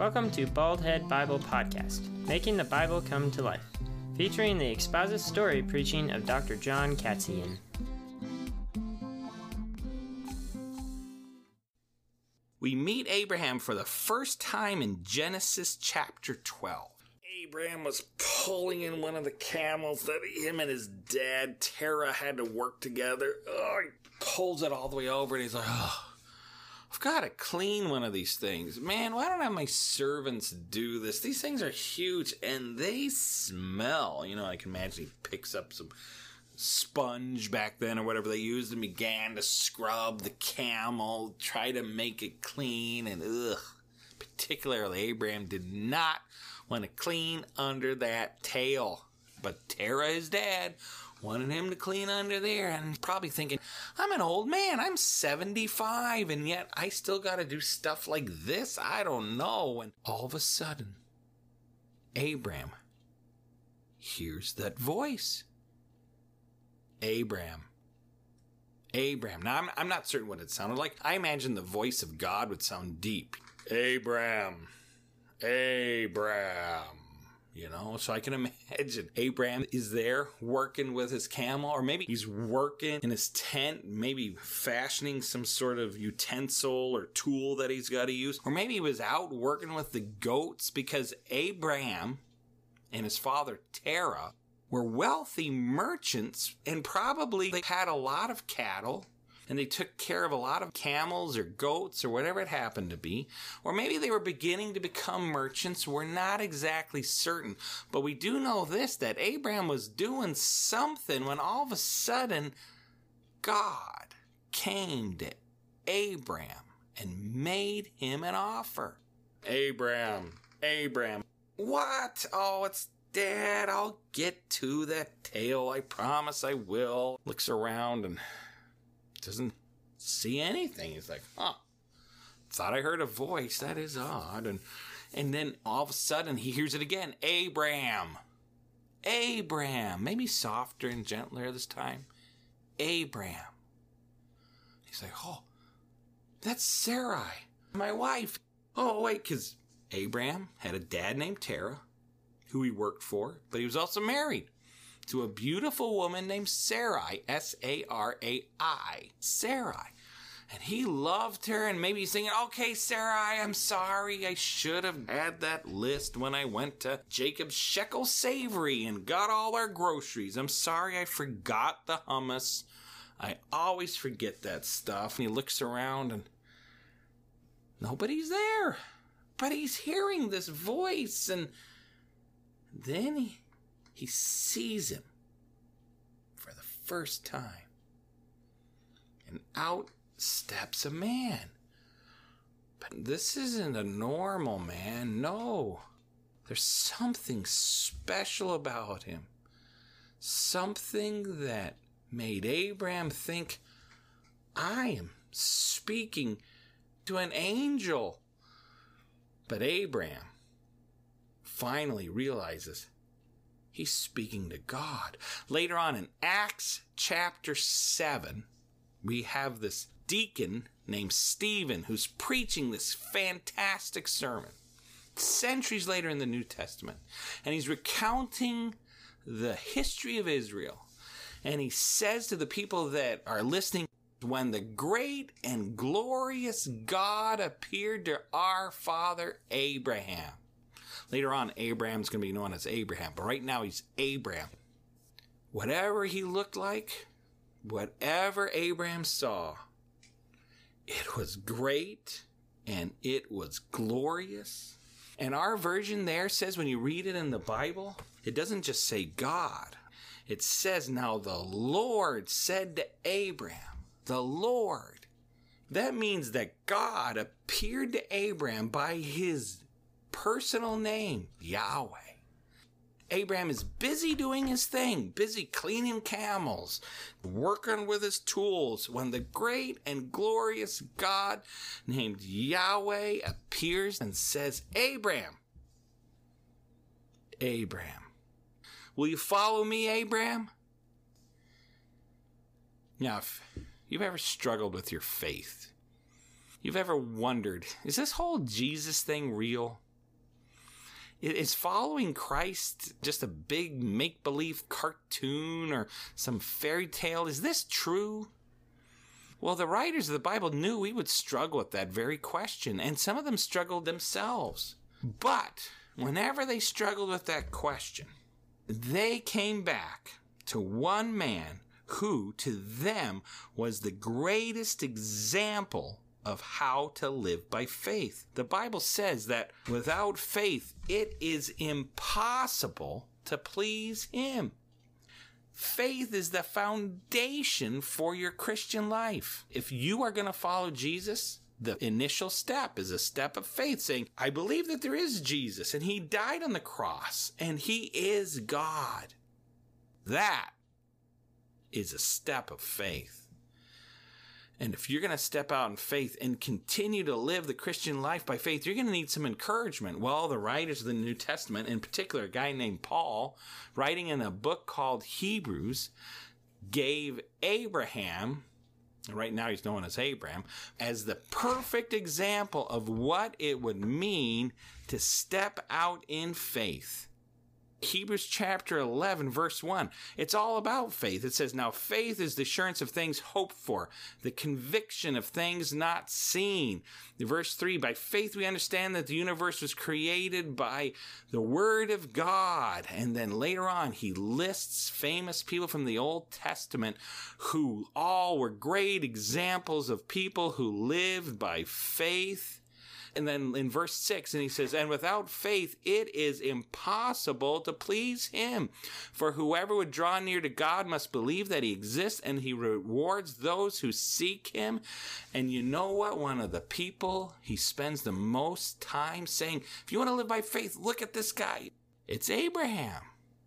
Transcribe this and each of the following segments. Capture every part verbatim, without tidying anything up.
Welcome to Baldhead Bible Podcast, Making the Bible Come to Life, featuring the exposit story preaching of Doctor John Katzian. We meet Abraham for the first time in Genesis chapter twelve. Abraham was pulling in one of the camels that him and his dad, Terah, had to work together. Oh, he pulls it all the way over and he's like, oh, I've got to clean one of these things. Man, why don't I have my servants do this? These things are huge and they smell. You know, I can imagine he picks up some sponge back then or whatever they used and began to scrub the camel, try to make it clean, and ugh. Particularly, Abraham did not want to clean under that tail. But Terah, his dad, wanted him to clean under there, and he's probably thinking, I'm an old man, I'm seventy-five, and yet I still got to do stuff like this? I don't know. And all of a sudden, Abraham hears that voice. Abraham. Abraham. Now, I'm, I'm not certain what it sounded like. I imagine the voice of God would sound deep. Abraham. Abraham. You know, so I can imagine Abraham is there working with his camel, or maybe he's working in his tent, maybe fashioning some sort of utensil or tool that he's got to use. Or maybe he was out working with the goats, because Abraham and his father Terah were wealthy merchants, and probably they had a lot of cattle, and they took care of a lot of camels or goats or whatever it happened to be. Or maybe they were beginning to become merchants. We're not exactly certain. But we do know this, that Abraham was doing something when all of a sudden God came to Abraham and made him an offer. Abraham, Abraham. What? Oh, it's Dad, I'll get to that tail. I promise I will. Looks around and doesn't see anything. He's like, huh, thought I heard a voice. That is odd. And and then all of a sudden he hears it again. Abraham. Abraham. Maybe softer and gentler this time. Abraham. He's like, oh, that's Sarai, my wife. Oh, wait, because Abraham had a dad named Terah, who he worked for, but he was also married to a beautiful woman named Sarai, S A R A I, Sarai. And he loved her, and maybe he's thinking, okay, Sarai, I'm sorry, I should have had that list when I went to Jacob's Shekel Savory and got all our groceries. I'm sorry I forgot the hummus. I always forget that stuff. And he looks around, and nobody's there. But he's hearing this voice, and then he, he sees him for the first time. And out steps a man. But this isn't a normal man, no. There's something special about him. Something that made Abraham think, I am speaking to an angel. But Abraham finally realizes he's speaking to God. Later on in Acts chapter seven, we have this deacon named Stephen who's preaching this fantastic sermon centuries later in the New Testament. And he's recounting the history of Israel. And he says to the people that are listening, when the great and glorious God appeared to our father Abraham. Later on, Abraham's going to be known as Abraham, but right now he's Abraham. Whatever he looked like, whatever Abraham saw, it was great and it was glorious. And our version there says, when you read it in the Bible, it doesn't just say God. It says, now the Lord said to Abraham, the Lord. That means that God appeared to Abraham by his personal name, Yahweh. Abraham is busy doing his thing, busy cleaning camels, working with his tools, when the great and glorious God named Yahweh appears and says, Abraham, Abraham, will you follow me, Abraham? Now, if you've ever struggled with your faith, you've ever wondered, is this whole Jesus thing real? Is following Christ just a big make-believe cartoon or some fairy tale? Is this true? Well, the writers of the Bible knew we would struggle with that very question, and some of them struggled themselves. But whenever they struggled with that question, they came back to one man who, to them, was the greatest example of how to live by faith. The Bible says that without faith, it is impossible to please Him. Faith is the foundation for your Christian life. If you are going to follow Jesus, the initial step is a step of faith, saying, I believe that there is Jesus, and He died on the cross, and He is God. That is a step of faith. And if you're going to step out in faith and continue to live the Christian life by faith, you're going to need some encouragement. Well, the writers of the New Testament, in particular a guy named Paul, writing in a book called Hebrews, gave Abraham, right now he's known as Abraham, as the perfect example of what it would mean to step out in faith. Hebrews chapter eleven, verse one. It's all about faith. It says, now faith is the assurance of things hoped for, the conviction of things not seen. Verse three, by faith we understand that the universe was created by the word of God. And then later on, he lists famous people from the Old Testament who all were great examples of people who lived by faith. And then in verse six, and he says, and without faith, it is impossible to please Him. For whoever would draw near to God must believe that He exists, and He rewards those who seek Him. And you know what? One of the people He spends the most time saying, if you want to live by faith, look at this guy. It's Abraham.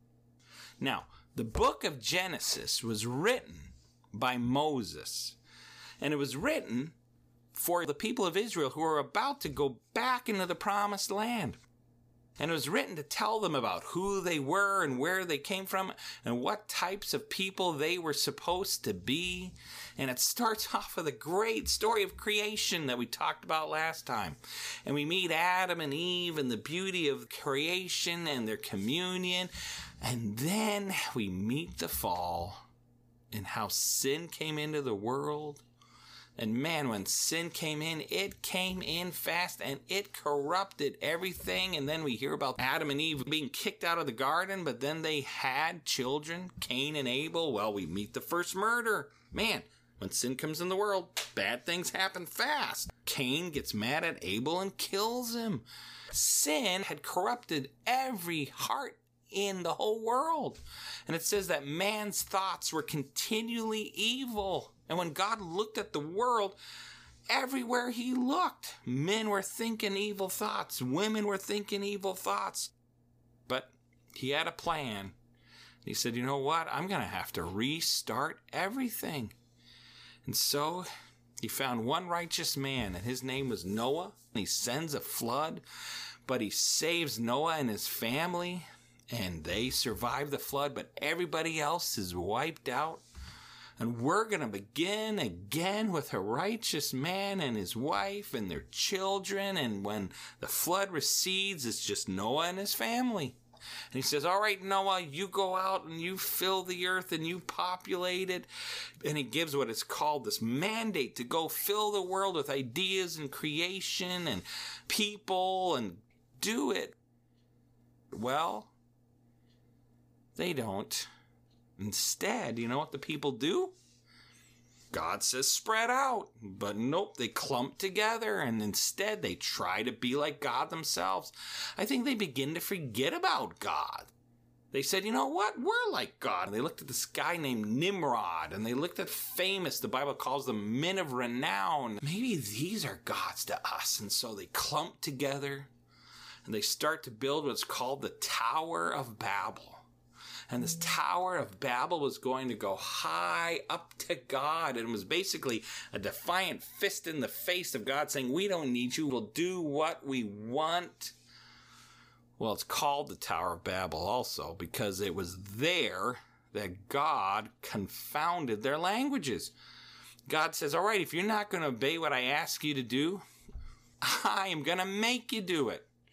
Now, the book of Genesis was written by Moses, and it was written for the people of Israel who were about to go back into the promised land. And it was written to tell them about who they were and where they came from and what types of people they were supposed to be. And it starts off with a great story of creation that we talked about last time. And we meet Adam and Eve and the beauty of creation and their communion. And then we meet the fall and how sin came into the world. And man, when sin came in, it came in fast and it corrupted everything. And then we hear about Adam and Eve being kicked out of the garden, but then they had children, Cain and Abel. Well, we meet the first murder. Man, when sin comes in the world, bad things happen fast. Cain gets mad at Abel and kills him. Sin had corrupted every heart in the whole world. And it says that man's thoughts were continually evil. And when God looked at the world, everywhere He looked, men were thinking evil thoughts. Women were thinking evil thoughts. But He had a plan. He said, you know what? I'm going to have to restart everything. And so He found one righteous man, and his name was Noah. And He sends a flood, but He saves Noah and his family, and they survive the flood, but everybody else is wiped out. And we're going to begin again with a righteous man and his wife and their children. And when the flood recedes, it's just Noah and his family. And He says, all right, Noah, you go out and you fill the earth and you populate it. And He gives what is called this mandate to go fill the world with ideas and creation and people and do it. Well, they don't. Instead, you know what the people do? God says spread out, but nope, they clump together, and instead they try to be like God themselves. I think they begin to forget about God. They said, you know what, we're like God. And they looked at this guy named Nimrod, and they looked at famous, the Bible calls them men of renown. Maybe these are gods to us, and so they clump together, and they start to build what's called the Tower of Babel. And this Tower of Babel was going to go high up to God. And it was basically a defiant fist in the face of God saying, we don't need you. We'll do what we want. Well, it's called the Tower of Babel also because it was there that God confounded their languages. God says, all right, if you're not going to obey what I ask you to do, I am going to make you do it.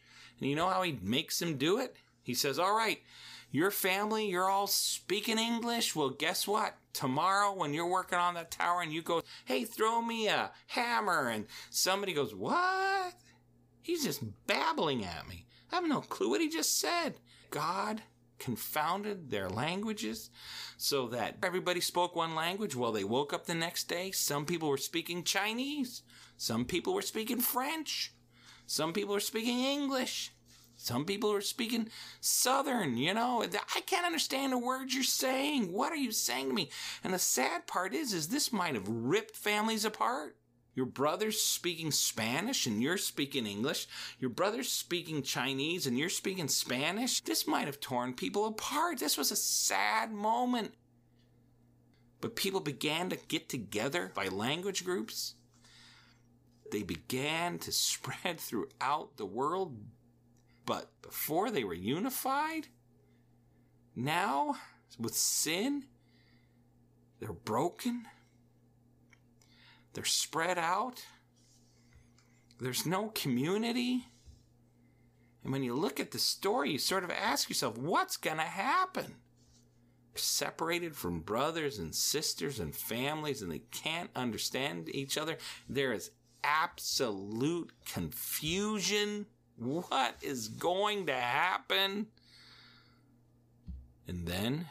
And you know how he makes them do it? He says, all right, your family, you're all speaking English. Well, guess what? Tomorrow when you're working on that tower and you go, hey, throw me a hammer. And somebody goes, what? He's just babbling at me. I have no clue what he just said. God confounded their languages so that everybody spoke one language. Well, they woke up the next day. Some people were speaking Chinese. Some people were speaking French. Some people were speaking English. Some people were speaking Southern, you know. I can't understand the words you're saying. What are you saying to me? And the sad part is, is this might have ripped families apart. Your brother's speaking Spanish and you're speaking English. Your brother's speaking Chinese and you're speaking Spanish. This might have torn people apart. This was a sad moment. But people began to get together by language groups. They began to spread throughout the world. But before they were unified, now with sin, they're broken. They're spread out. There's no community. And when you look at the story, you sort of ask yourself, what's going to happen? They're separated from brothers and sisters and families, and they can't understand each other. There is absolute confusion. What is going to happen? And then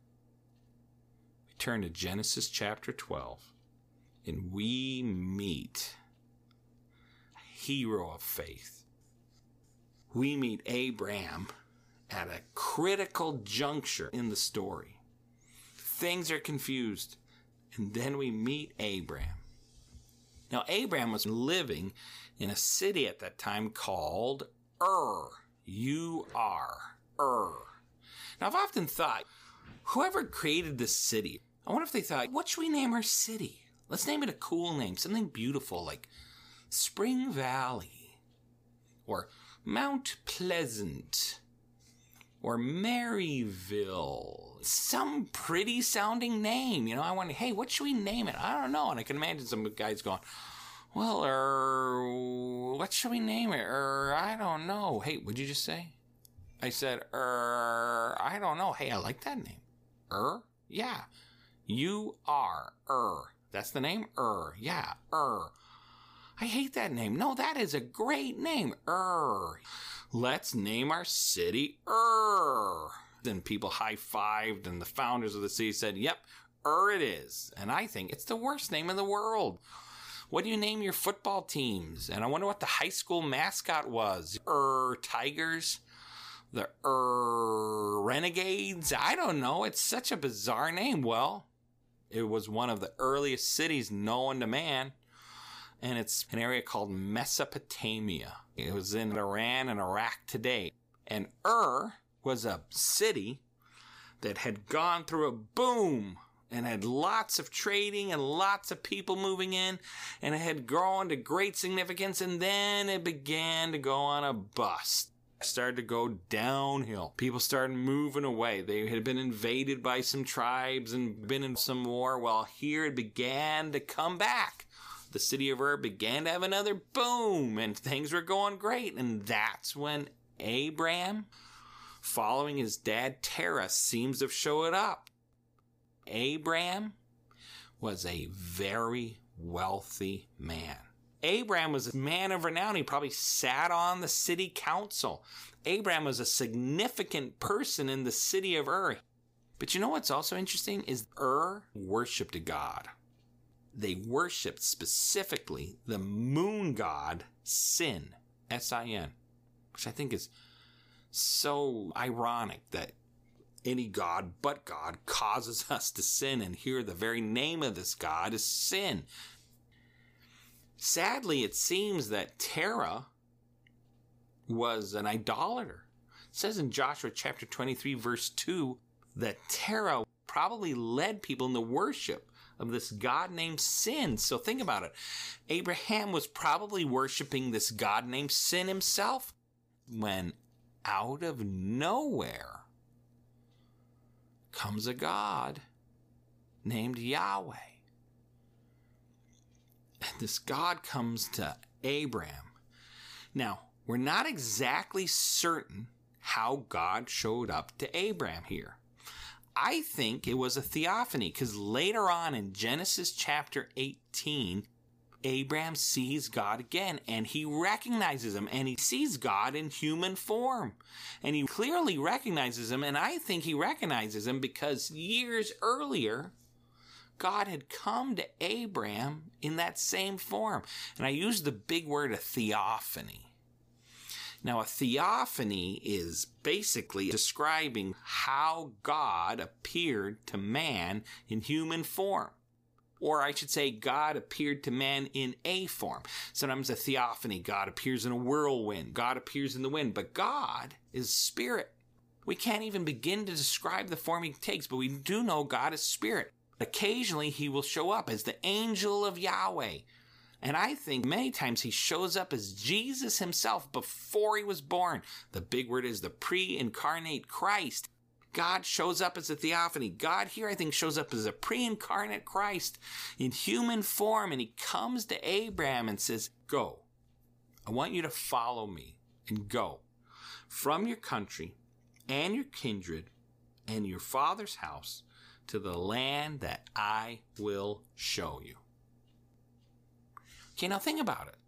we turn to Genesis chapter twelve. And we meet a hero of faith. We meet Abraham at a critical juncture in the story. Things are confused. And then we meet Abraham. Now, Abraham was living in a city at that time called Ur. U R. Ur. Now, I've often thought, whoever created this city, I wonder if they thought, what should we name our city? Let's name it a cool name, something beautiful like Spring Valley, or Mount Pleasant, or Maryville. Some pretty sounding name. You know, I wonder, hey, what should we name it? I don't know. And I can imagine some guys going, well, er, what should we name it? Er, I don't know. Hey, what'd you just say? I said, er, I don't know. Hey, I like that name. Er? Yeah. U R. Er. That's the name? Ur. Yeah, Ur. I hate that name. No, that is a great name. Ur. Let's name our city Ur. Then people high-fived and the founders of the city said, yep, Ur it is. And I think it's the worst name in the world. What do you name your football teams? And I wonder what the high school mascot was. Ur Tigers? The Ur Renegades? I don't know. It's such a bizarre name. Well, it was one of the earliest cities known to man, and it's an area called Mesopotamia. It was in Iran and Iraq today. And Ur was a city that had gone through a boom and had lots of trading and lots of people moving in, and it had grown to great significance, and then it began to go on a bust. Started to go downhill. People started moving away. They had been invaded by some tribes and been in some war. Well, here it began to come back. The city of Ur began to have another boom, and things were going great. And that's when Abraham, following his dad Terah, seems to have showed up. Abraham was a very wealthy man. Abraham was a man of renown. He probably sat on the city council. Abraham was a significant person in the city of Ur. But you know what's also interesting is Ur worshipped a god. They worshipped specifically the moon god Sin, S I N, which I think is so ironic that any god but God causes us to sin, and here the very name of this god is Sin. Sadly, it seems that Terah was an idolater. It says in Joshua chapter twenty-three, verse two, that Terah probably led people in the worship of this god named Sin. So think about it. Abraham was probably worshiping this god named Sin himself, when out of nowhere comes a god named Yahweh. And this God comes to Abraham. Now, We're not exactly certain how God showed up to Abraham here. I think it was a theophany, because later on in Genesis chapter eighteen, Abraham sees God again, and he recognizes him, and he sees God in human form. And he clearly recognizes him, and I think he recognizes him because years earlier, God had come to Abraham in that same form. And I use the big word, a theophany. Now, a theophany is basically describing how God appeared to man in human form. Or I should say, God appeared to man in a form. Sometimes a theophany, God appears in a whirlwind, God appears in the wind, but God is spirit. We can't even begin to describe the form he takes, but we do know God is spirit. Occasionally, he will show up as the angel of Yahweh. And I think many times he shows up as Jesus himself before he was born. The big word is the pre-incarnate Christ. God shows up as a theophany. God here, I think, shows up as a pre-incarnate Christ in human form. And he comes to Abraham and says, go. I want you to follow me and go from your country and your kindred and your father's house to the land that I will show you. Okay, now think about it.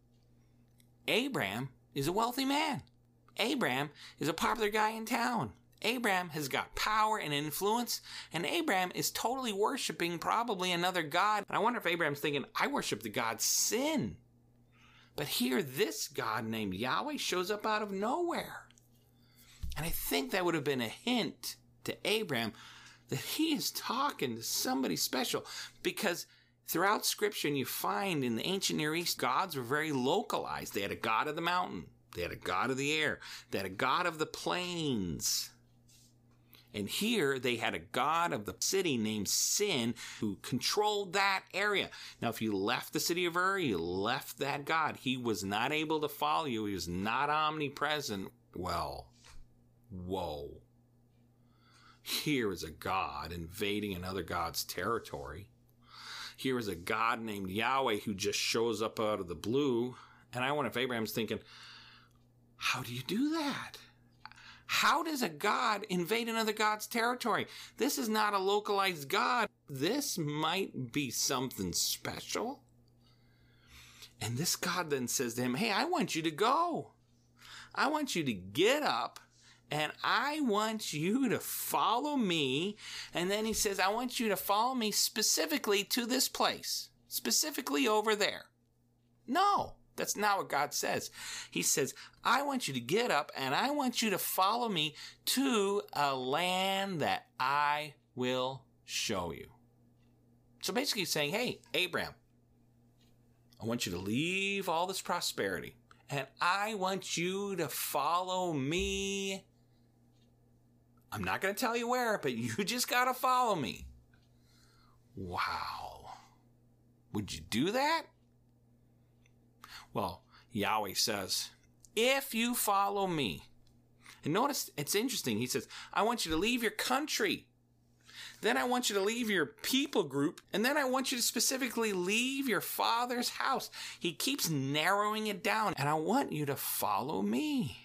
Abraham is a wealthy man. Abraham is a popular guy in town. Abraham has got power and influence, and Abraham is totally worshiping probably another god. And I wonder if Abraham's thinking, I worship the god Sin. But here, this God named Yahweh shows up out of nowhere. And I think that would have been a hint to Abraham that he is talking to somebody special, because throughout Scripture, and you find in the ancient Near East, gods were very localized. They had a god of the mountain. They had a god of the air. They had a god of the plains. And here they had a god of the city named Sin who controlled that area. Now, if you left the city of Ur, you left that god. He was not able to follow you. He was not omnipresent. Well, whoa. Here is a god invading another god's territory. Here is a God named Yahweh who just shows up out of the blue. And I wonder if Abraham's thinking, how do you do that? How does a God invade another God's territory? This is not a localized God. This might be something special. And this God then says to him, hey, I want you to go. I want you to get up. And I want you to follow me. And then he says, I want you to follow me specifically to this place. Specifically over there. No, that's not what God says. He says, I want you to get up and I want you to follow me to a land that I will show you. So basically he's saying, hey, Abraham, I want you to leave all this prosperity. And I want you to follow me. I'm not going to tell you where, but you just got to follow me. Wow. Would you do that? Well, Yahweh says, if you follow me. And notice, it's interesting. He says, I want you to leave your country. Then I want you to leave your people group. And then I want you to specifically leave your father's house. He keeps narrowing it down. And I want you to follow me.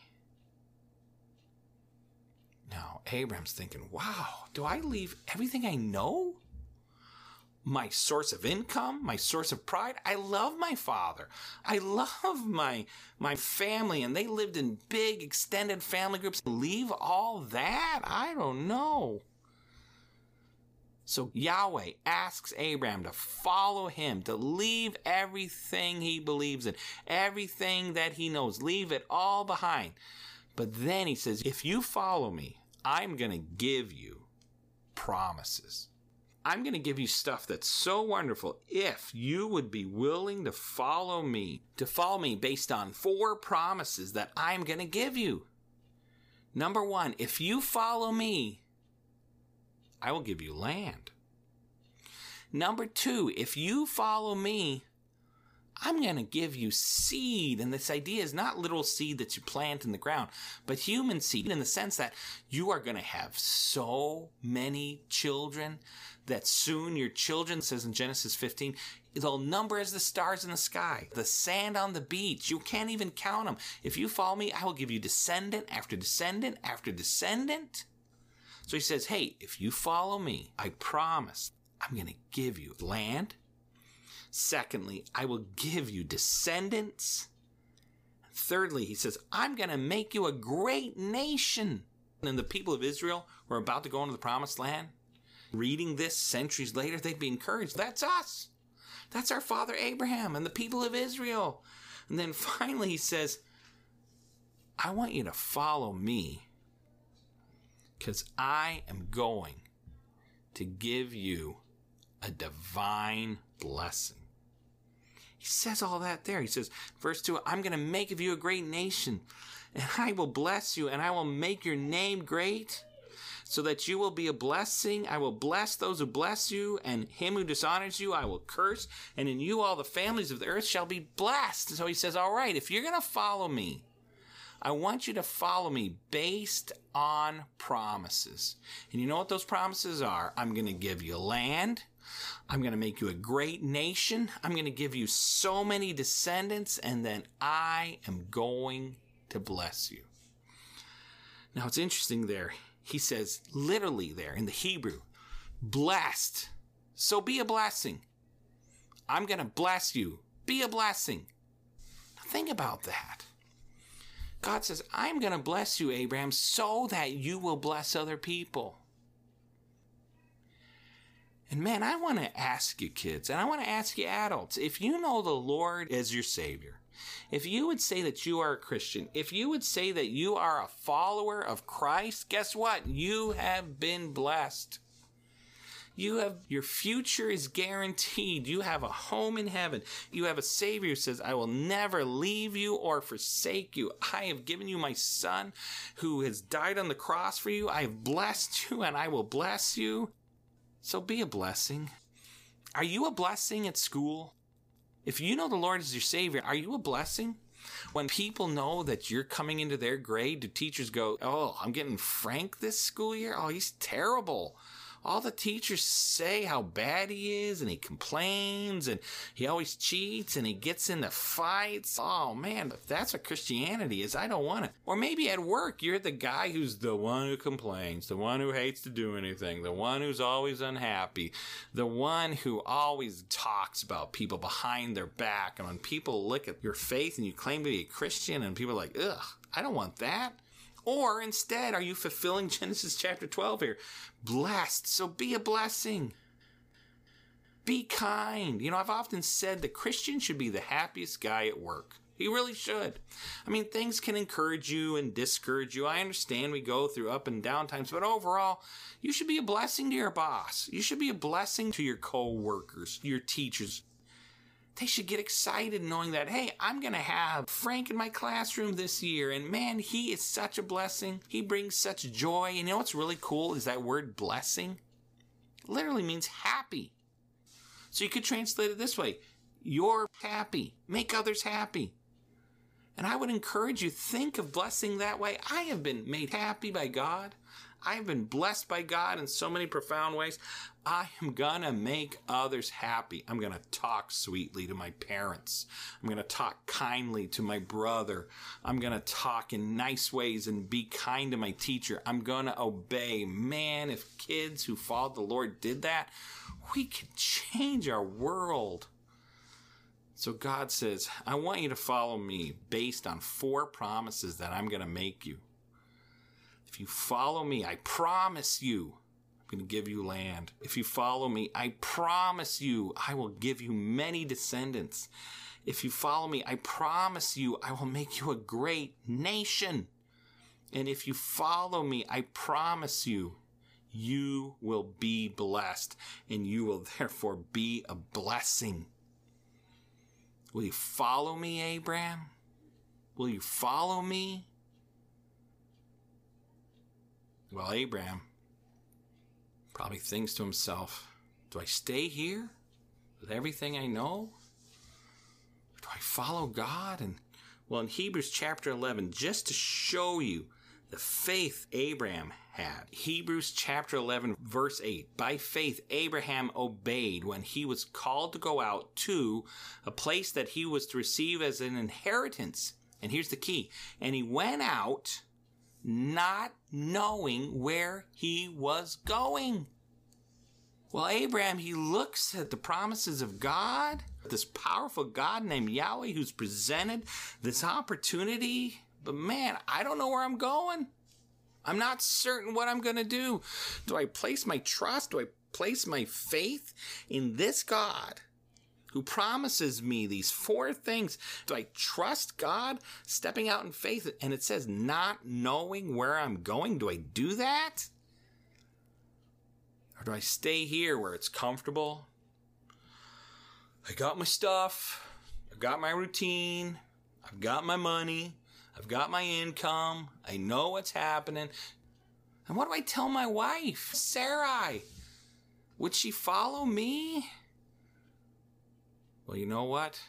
Now, Abraham's thinking, wow, do I leave everything I know? My source of income, my source of pride. I love my father. I love my, my family, and they lived in big, extended family groups. Leave all that? I don't know. So Yahweh asks Abraham to follow him, to leave everything he believes in, everything that he knows, leave it all behind. But then he says, if you follow me, I'm going to give you promises. I'm going to give you stuff that's so wonderful if you would be willing to follow me, to follow me based on four promises that I'm going to give you. Number one, if you follow me, I will give you land. Number two, if you follow me, I'm going to give you seed. And this idea is not literal seed that you plant in the ground, but human seed in the sense that you are going to have so many children that soon your children, says in Genesis fifteen, they'll number as the stars in the sky, the sand on the beach. You can't even count them. If you follow me, I will give you descendant after descendant after descendant. So he says, hey, if you follow me, I promise I'm going to give you land. Secondly, I will give you descendants. Thirdly, he says, I'm going to make you a great nation. And the people of Israel were about to go into the promised land. Reading this centuries later, they'd be encouraged. That's us. That's our father Abraham and the people of Israel. And then finally he says, I want you to follow me because I am going to give you a divine blessing. He says all that there. He says, verse two, I'm going to make of you a great nation, and I will bless you, and I will make your name great, so that you will be a blessing. I will bless those who bless you, and him who dishonors you I will curse, and in you all the families of the earth shall be blessed. So he says, all right, if you're going to follow me, I want you to follow me based on promises. And you know what those promises are? I'm going to give you land. I'm going to make you a great nation. I'm going to give you so many descendants, and then I am going to bless you. Now, it's interesting there. He says literally there in the Hebrew, blessed. So be a blessing. I'm going to bless you. Be a blessing. Now, think about that. God says, I'm going to bless you, Abraham, so that you will bless other people. And man, I want to ask you kids, and I want to ask you adults, if you know the Lord as your Savior, if you would say that you are a Christian, if you would say that you are a follower of Christ, guess what? You have been blessed. You have, your future is guaranteed. You have a home in heaven. You have a Savior who says, I will never leave you or forsake you. I have given you my Son who has died on the cross for you. I have blessed you and I will bless you. So be a blessing. Are you a blessing at school? If you know the Lord as your Savior, are you a blessing? When people know that you're coming into their grade, do teachers go, oh, I'm getting Frank this school year? Oh, he's terrible. All the teachers say how bad he is, and he complains, and he always cheats, and he gets into fights. Oh, man, if that's what Christianity is, I don't want it. Or maybe at work, you're the guy who's the one who complains, the one who hates to do anything, the one who's always unhappy, the one who always talks about people behind their back. And when people look at your faith and you claim to be a Christian, and people are like, ugh, I don't want that. Or instead, are you fulfilling Genesis chapter twelve here? Blessed, so be a blessing. Be kind. You know, I've often said the Christian should be the happiest guy at work. He really should. I mean, things can encourage you and discourage you. I understand we go through up and down times, but overall, you should be a blessing to your boss. You should be a blessing to your co-workers, your teachers. They should get excited knowing that, hey, I'm going to have Frank in my classroom this year. And man, he is such a blessing. He brings such joy. And you know what's really cool is that word blessing literally means happy. So you could translate it this way. You're happy. Make others happy. And I would encourage you, think of blessing that way. I have been made happy by God. I have been blessed by God in so many profound ways. I am going to make others happy. I'm going to talk sweetly to my parents. I'm going to talk kindly to my brother. I'm going to talk in nice ways and be kind to my teacher. I'm going to obey. Man, if kids who followed the Lord did that, we could change our world. So God says, I want you to follow me based on four promises that I'm going to make you. If you follow me, I promise you, I'm going to give you land. If you follow me, I promise you, I will give you many descendants. If you follow me, I promise you, I will make you a great nation. And if you follow me, I promise you, you will be blessed, and you will therefore be a blessing. Will you follow me, Abraham? Will you follow me? Well, Abraham probably thinks to himself, do I stay here with everything I know? I follow God? And well, in Hebrews chapter eleven, just to show you the faith Abraham had. Hebrews chapter eleven, verse eight. By faith, Abraham obeyed when he was called to go out to a place that he was to receive as an inheritance. And here's the key. And he went out not knowing where he was going. Well, Abraham, he looks at the promises of God, this powerful God named Yahweh who's presented this opportunity. But man, I don't know where I'm going. I'm not certain what I'm going to do. Do I place my trust? Do I place my faith in this God who promises me these four things? Do I trust God stepping out in faith? And it says not knowing where I'm going. Do I do that? Or do I stay here where it's comfortable? I got my stuff. I've got my routine. I've got my money. I've got my income. I know what's happening. And what do I tell my wife, Sarai? Would she follow me? Well, you know what?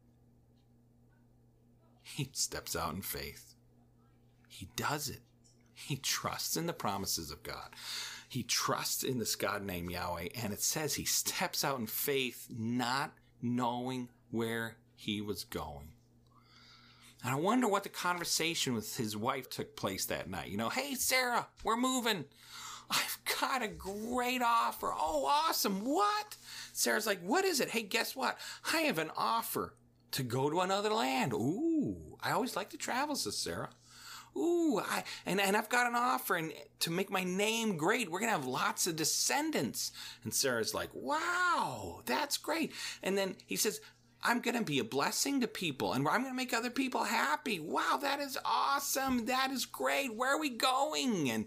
He steps out in faith. He does it. He trusts in the promises of God. He trusts in this God named Yahweh. And it says he steps out in faith, not knowing where he was going. And I wonder what the conversation with his wife took place that night. You know, hey, Sarah, we're moving. I've got a great offer. Oh, awesome. What? Sarah's like, what is it? Hey, guess what? I have an offer to go to another land. Ooh, I always like to travel, says Sarah. Ooh, I, and, and I've got an offer and to make my name great. We're going to have lots of descendants. And Sarah's like, wow, that's great. And then he says, I'm going to be a blessing to people and I'm going to make other people happy. Wow, that is awesome. That is great. Where are we going? And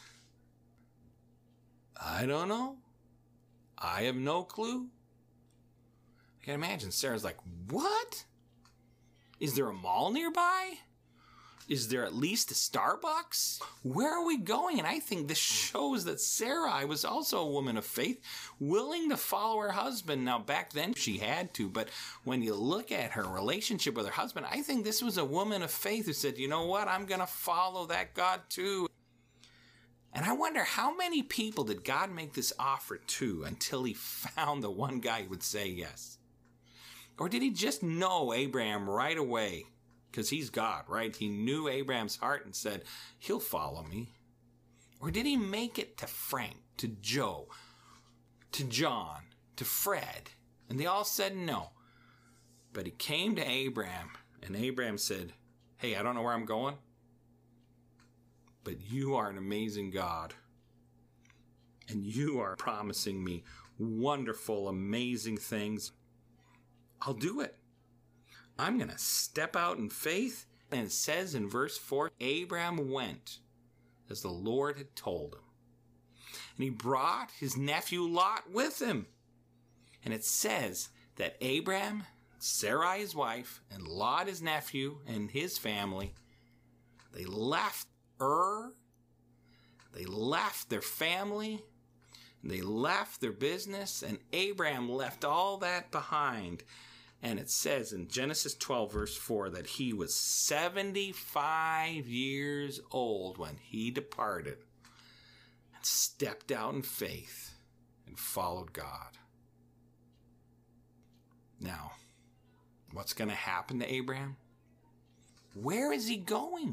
I don't know. I have no clue. I can imagine Sarah's like, what? Is there a mall nearby? Is there at least a Starbucks? Where are we going? And I think this shows that Sarai was also a woman of faith, willing to follow her husband. Now, back then she had to, but when you look at her relationship with her husband, I think this was a woman of faith who said, you know what? I'm going to follow that God too. And I wonder how many people did God make this offer to until he found the one guy who would say yes? Or did he just know Abraham right away? Because he's God, right? He knew Abraham's heart and said, he'll follow me. Or did he make it to Frank, to Joe, to John, to Fred? And they all said no. But he came to Abraham, and Abraham said, hey, I don't know where I'm going, but you are an amazing God. And you are promising me wonderful, amazing things. I'll do it. I'm going to step out in faith. And it says in verse four, Abraham went as the Lord had told him. And he brought his nephew Lot with him. And it says that Abraham, Sarai his wife, and Lot his nephew and his family, they left Ur, they left their family, they left their business, and Abraham left all that behind. And it says in Genesis twelve, verse four, that he was seventy-five years old when he departed and stepped out in faith and followed God. Now, what's going to happen to Abraham? Where is he going?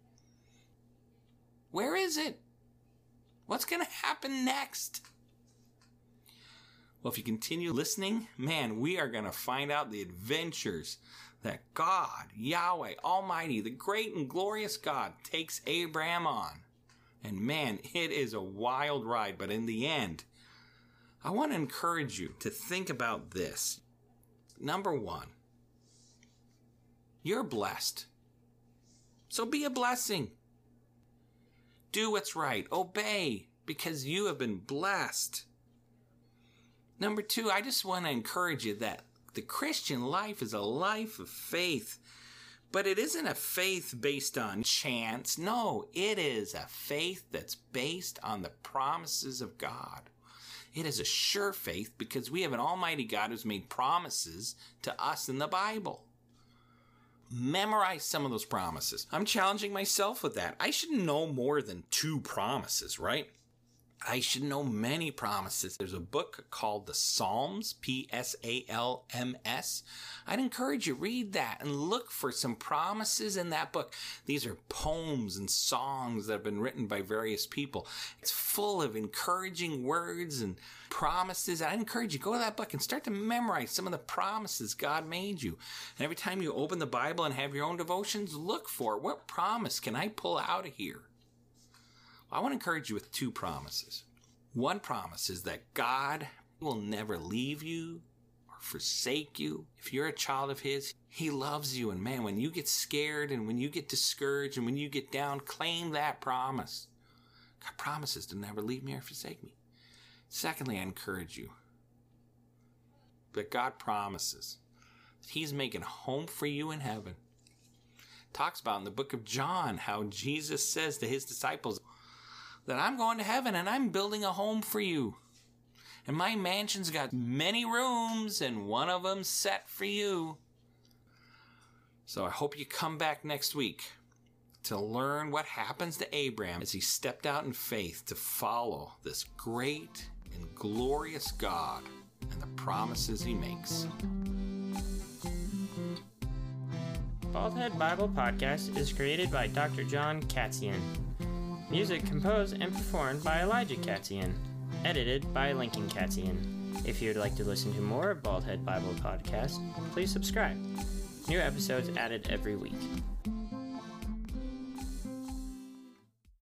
Where is it? What's going to happen next? Well, if you continue listening, man, we are going to find out the adventures that God, Yahweh, Almighty, the great and glorious God, takes Abraham on. And man, it is a wild ride, but in the end, I want to encourage you to think about this. Number one, you're blessed. So be a blessing. Do what's right. Obey, because you have been blessed. Number two, I just want to encourage you that the Christian life is a life of faith. But it isn't a faith based on chance. No, it is a faith that's based on the promises of God. It is a sure faith because we have an almighty God who's made promises to us in the Bible. Memorize some of those promises. I'm challenging myself with that. I should know more than two promises, right? I should know many promises. There's a book called the Psalms, P S A L M S. I'd encourage you, read that and look for some promises in that book. These are poems and songs that have been written by various people. It's full of encouraging words and promises. I'd encourage you, go to that book and start to memorize some of the promises God made you. And every time you open the Bible and have your own devotions, look for what promise can I pull out of here? I want to encourage you with two promises. One promise is that God will never leave you or forsake you. If you're a child of His, He loves you. And man, when you get scared and when you get discouraged and when you get down, claim that promise. God promises to never leave me or forsake me. Secondly, I encourage you that God promises that He's making a home for you in heaven. It talks about in the book of John how Jesus says to His disciples, that I'm going to heaven and I'm building a home for you. And my mansion's got many rooms and one of them set for you. So I hope you come back next week to learn what happens to Abraham as he stepped out in faith to follow this great and glorious God and the promises He makes. Baldhead Bible Podcast is created by Doctor John Katzian. Music composed and performed by Elijah Katzian. Edited by Lincoln Katzian. If you would like to listen to more of Baldhead Bible Podcast, please subscribe. New episodes added every week.